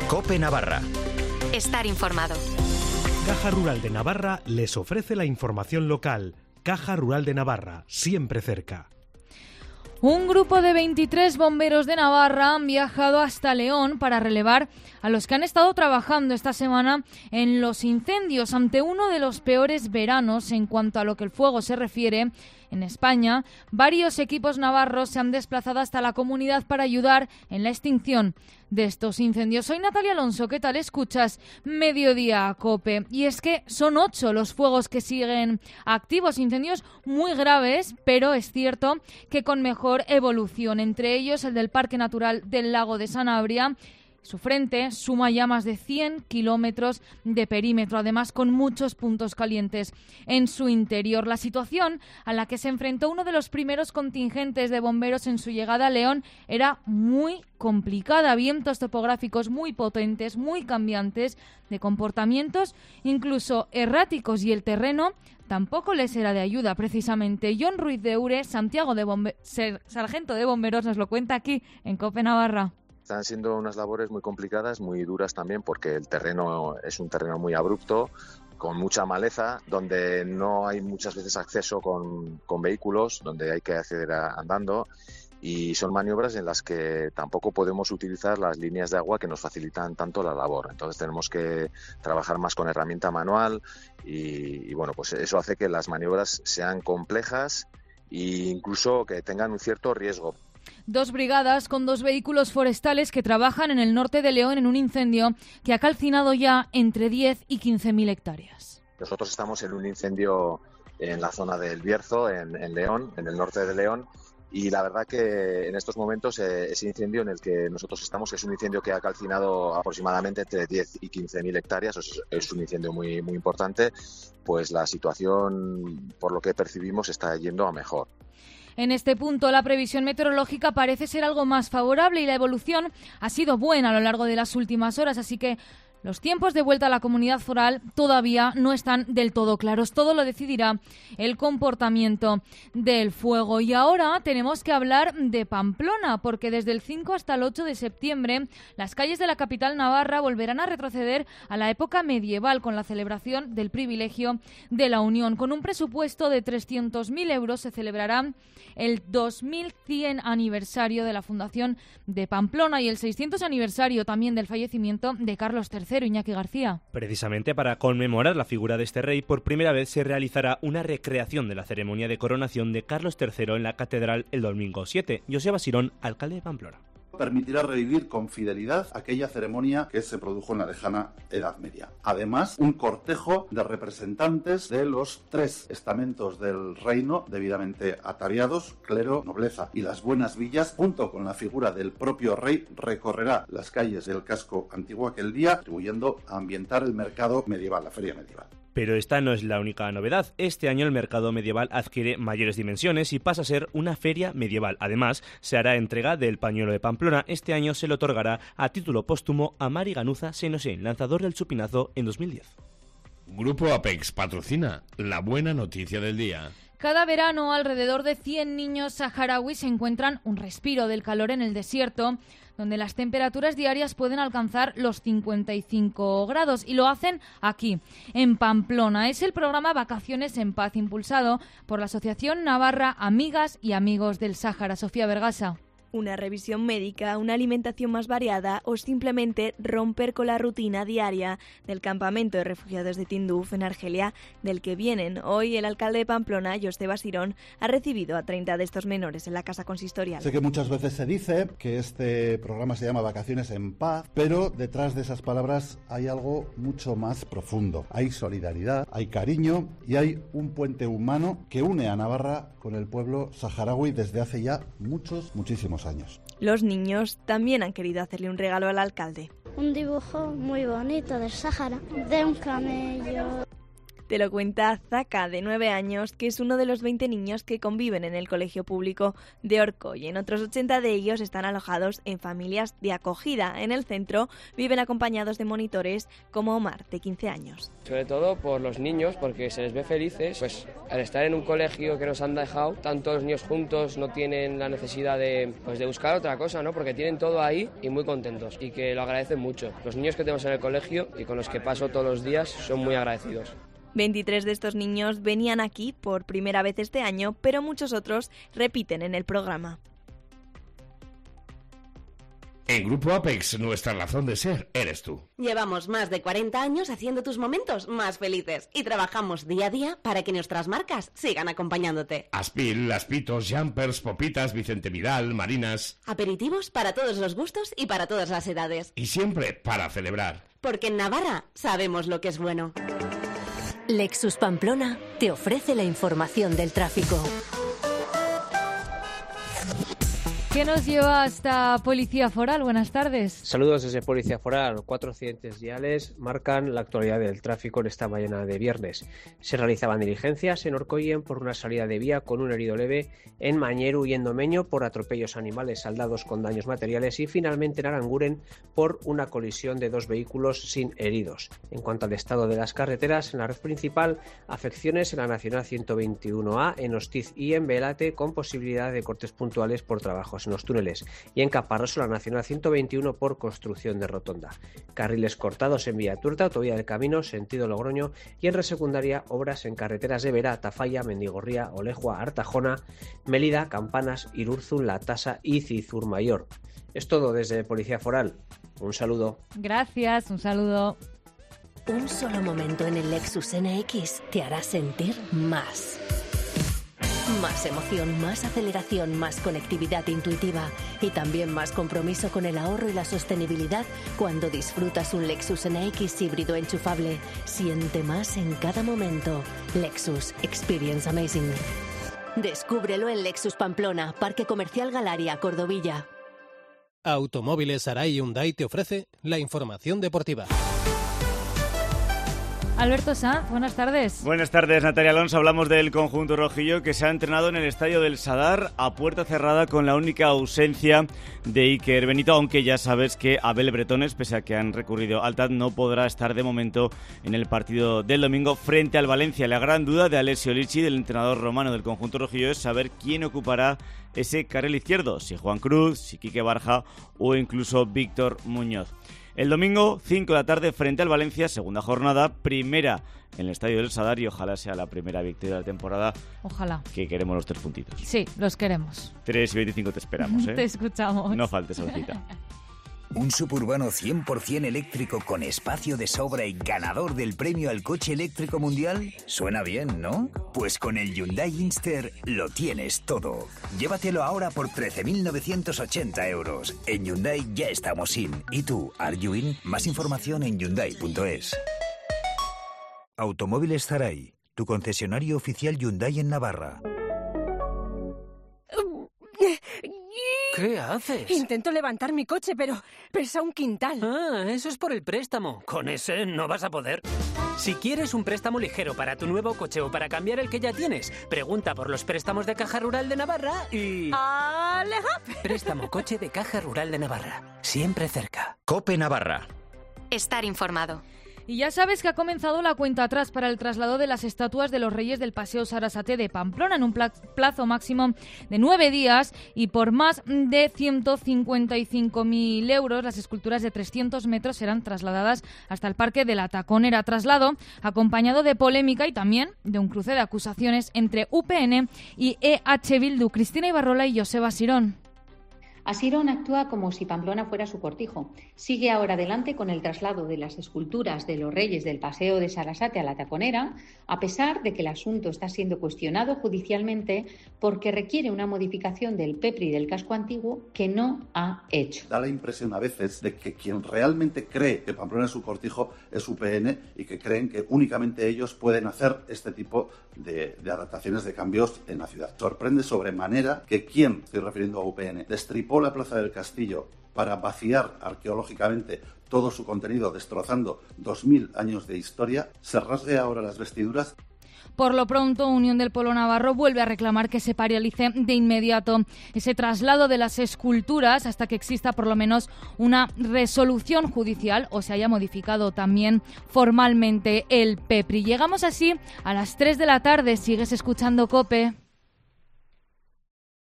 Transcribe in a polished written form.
COPE Navarra. Estar informado. Caja Rural de Navarra les ofrece la información local. Caja Rural de Navarra, siempre cerca. Un grupo de 23 bomberos de Navarra han viajado hasta León para relevar a los que han estado trabajando esta semana en los incendios ante uno de los peores veranos en cuanto a lo que el fuego se refiere. En España, varios equipos navarros se han desplazado hasta la comunidad para ayudar en la extinción de estos incendios. Soy Natalia Alonso, ¿qué tal? Escuchas Mediodía COPE. Y es que son 8 los fuegos que siguen activos, incendios muy graves, pero es cierto que con mejor evolución. Entre ellos el del Parque Natural del Lago de Sanabria. Su frente suma ya más de 100 kilómetros de perímetro, además con muchos puntos calientes en su interior. La situación a la que se enfrentó uno de los primeros contingentes de bomberos en su llegada a León era muy complicada. Vientos topográficos muy potentes, muy cambiantes, de comportamientos incluso erráticos, y el terreno tampoco les era de ayuda precisamente. John Ruiz de Ure, sargento de bomberos, nos lo cuenta aquí en COPE Navarra. Están siendo unas labores muy complicadas, muy duras también, porque el terreno es un terreno muy abrupto, con mucha maleza, donde no hay muchas veces acceso con vehículos, donde hay que acceder andando, y son maniobras en las que tampoco podemos utilizar las líneas de agua que nos facilitan tanto la labor. Entonces tenemos que trabajar más con herramienta manual y bueno, pues eso hace que las maniobras sean complejas e incluso que tengan un cierto riesgo. 2 brigadas con 2 vehículos forestales que trabajan en el norte de León en un incendio que ha calcinado ya entre 10 y 15.000 hectáreas. Nosotros estamos en un incendio en la zona del Bierzo, en León, en el norte de León, y la verdad que en estos momentos ese incendio en el que nosotros estamos es un incendio que ha calcinado aproximadamente entre 10 y 15.000 hectáreas, es un incendio muy, muy importante, pues la situación, por lo que percibimos, está yendo a mejor. En este punto, la previsión meteorológica parece ser algo más favorable y la evolución ha sido buena a lo largo de las últimas horas, así que los tiempos de vuelta a la comunidad foral todavía no están del todo claros. Todo lo decidirá el comportamiento del fuego. Y ahora tenemos que hablar de Pamplona, porque desde el 5 hasta el 8 de septiembre las calles de la capital navarra volverán a retroceder a la época medieval con la celebración del privilegio de la Unión. Con un presupuesto de 300.000 euros se celebrará el 2100 aniversario de la fundación de Pamplona y el 600 aniversario también del fallecimiento de Carlos III. Iñaki García. Precisamente para conmemorar la figura de este rey, por primera vez se realizará una recreación de la ceremonia de coronación de Carlos III en la catedral el domingo 7. Joseba Sirón, alcalde de Pamplona. Permitirá revivir con fidelidad aquella ceremonia que se produjo en la lejana Edad Media. Además, un cortejo de representantes de los 3 estamentos del reino debidamente ataviados, clero, nobleza y las buenas villas, junto con la figura del propio rey, recorrerá las calles del casco antiguo aquel día, contribuyendo a ambientar el mercado medieval, la feria medieval. Pero esta no es la única novedad. Este año el mercado medieval adquiere mayores dimensiones y pasa a ser una feria medieval. Además, se hará entrega del pañuelo de Pamplona. Este año se le otorgará a título póstumo a Mari Ganuza Senosén, lanzador del chupinazo en 2010. Grupo Apex patrocina la buena noticia del día. Cada verano, alrededor de 100 niños saharauis encuentran un respiro del calor en el desierto, donde las temperaturas diarias pueden alcanzar los 55 grados, y lo hacen aquí, en Pamplona. Es el programa Vacaciones en Paz, impulsado por la Asociación Navarra Amigas y Amigos del Sáhara. Sofía Vergasa. Una revisión médica, una alimentación más variada o simplemente romper con la rutina diaria del campamento de refugiados de Tinduf en Argelia, del que vienen. Hoy el alcalde de Pamplona, Joseba Sirón, ha recibido a 30 de estos menores en la casa consistorial. Sé que muchas veces se dice que este programa se llama Vacaciones en Paz, pero detrás de esas palabras hay algo mucho más profundo. Hay solidaridad, hay cariño y hay un puente humano que une a Navarra con el pueblo saharaui desde hace ya muchísimos años. Los niños también han querido hacerle un regalo al alcalde. Un dibujo muy bonito del Sáhara, de un camello. Te lo cuenta Zaka, de 9 años, que es uno de los 20 niños que conviven en el colegio público de Orcoy. En otros 80 de ellos están alojados en familias de acogida. En el centro viven acompañados de monitores como Omar, de 15 años. Sobre todo por los niños, porque se les ve felices. Pues al estar en un colegio que nos han dejado, tantos niños juntos, no tienen la necesidad de buscar otra cosa, ¿no? Porque tienen todo ahí y muy contentos, y que lo agradecen mucho. Los niños que tenemos en el colegio y con los que paso todos los días son muy agradecidos. 23 de estos niños venían aquí por primera vez este año, pero muchos otros repiten en el programa. En Grupo Apex, nuestra razón de ser eres tú. Llevamos más de 40 años haciendo tus momentos más felices y trabajamos día a día para que nuestras marcas sigan acompañándote. Aspil, Aspitos, Jumpers, Popitas, Vicente Vidal, Marinas. Aperitivos para todos los gustos y para todas las edades. Y siempre para celebrar. Porque en Navarra sabemos lo que es bueno. Lexus Pamplona te ofrece la información del tráfico. ¿Qué nos lleva hasta Policía Foral? Buenas tardes. Saludos desde Policía Foral. 4 accidentes viales marcan la actualidad del tráfico en esta mañana de viernes. Se realizaban diligencias en Orcoyen por una salida de vía con un herido leve, en Mañeru y en Domeño por atropellos animales saldados con daños materiales y finalmente en Aranguren por una colisión de 2 vehículos sin heridos. En cuanto al estado de las carreteras, en la red principal, afecciones en la Nacional 121A, en Hostiz y en Belate, con posibilidad de cortes puntuales por trabajos en los túneles, y en Caparroso la Nacional 121 por construcción de rotonda. Carriles cortados en Vía Tuerta, autovía del Camino, sentido Logroño, y en resecundaria obras en carreteras de Vera, Tafalla, Mendigorría, Olejua, Artajona, Mélida, Campanas, Irurzun, La Tasa y Cizurmayor. Es todo desde Policía Foral. Un saludo. Gracias, un saludo. Un solo momento en el Lexus NX te hará sentir más. Más emoción, más aceleración, más conectividad intuitiva y también más compromiso con el ahorro y la sostenibilidad cuando disfrutas un Lexus NX híbrido enchufable. Siente más en cada momento. Lexus. Experience amazing. Descúbrelo en Lexus Pamplona, Parque Comercial Galaria, Cordovilla. Automóviles Arai Hyundai te ofrece la información deportiva. Alberto Sanz, buenas tardes. Buenas tardes, Natalia Alonso. Hablamos del conjunto rojillo que se ha entrenado en el estadio del Sadar a puerta cerrada con la única ausencia de Iker Benito, aunque ya sabes que Abel Bretones, pese a que han recurrido al TAD, no podrá estar de momento en el partido del domingo frente al Valencia. La gran duda de Alessio Licci, del entrenador romano del conjunto rojillo, es saber quién ocupará ese carril izquierdo, si Juan Cruz, si Quique Barja o incluso Víctor Muñoz. El domingo, 5 de la tarde, frente al Valencia, segunda jornada, primera en el Estadio del Sadar, y ojalá sea la primera victoria de la temporada. Ojalá. Que queremos los 3 puntitos. Sí, los queremos. 3:25 te esperamos, ¿eh? Te escuchamos. No faltes a la cita. Un suburbano 100% eléctrico con espacio de sobra y ganador del premio al coche eléctrico mundial. Suena bien, ¿no? Pues con el Hyundai Inster lo tienes todo. Llévatelo ahora por 13.980 euros. En Hyundai ya estamos in. ¿Y tú, are you in? Más información en Hyundai.es. Automóviles Zaray, tu concesionario oficial Hyundai en Navarra. ¿Qué haces? Intento levantar mi coche, pero pesa un quintal. Ah, eso es por el préstamo. Con ese no vas a poder. Si quieres un préstamo ligero para tu nuevo coche o para cambiar el que ya tienes, pregunta por los préstamos de Caja Rural de Navarra y... ¡Aleja! Préstamo coche de Caja Rural de Navarra. Siempre cerca. Cope Navarra. Estar informado. Y ya sabes que ha comenzado la cuenta atrás para el traslado de las estatuas de los Reyes del Paseo Sarasate de Pamplona en un plazo máximo de 9 días y por más de 155.000 euros. Las esculturas de 300 metros serán trasladadas hasta el Parque de la Taconera. Traslado acompañado de polémica y también de un cruce de acusaciones entre UPN y EH Bildu. Cristina Ibarrola y Joseba Sirón. Asirón actúa como si Pamplona fuera su cortijo. Sigue ahora adelante con el traslado de las esculturas de los Reyes del Paseo de Sarasate a la Taconera, a pesar de que el asunto está siendo cuestionado judicialmente porque requiere una modificación del PEPRI del casco antiguo que no ha hecho. Da la impresión a veces de que quien realmente cree que Pamplona es su cortijo es UPN y que creen que únicamente ellos pueden hacer este tipo de adaptaciones, de cambios en la ciudad. Sorprende sobremanera que quien, estoy refiriendo a UPN, destripó la Plaza del Castillo para vaciar arqueológicamente todo su contenido, destrozando 2000 años de historia, se rasgue ahora las vestiduras. Por lo pronto, Unión del Pueblo Navarro vuelve a reclamar que se paralice de inmediato ese traslado de las esculturas hasta que exista por lo menos una resolución judicial o se haya modificado también formalmente el PEPRI. Llegamos así a las 3 de la tarde. Sigues escuchando COPE.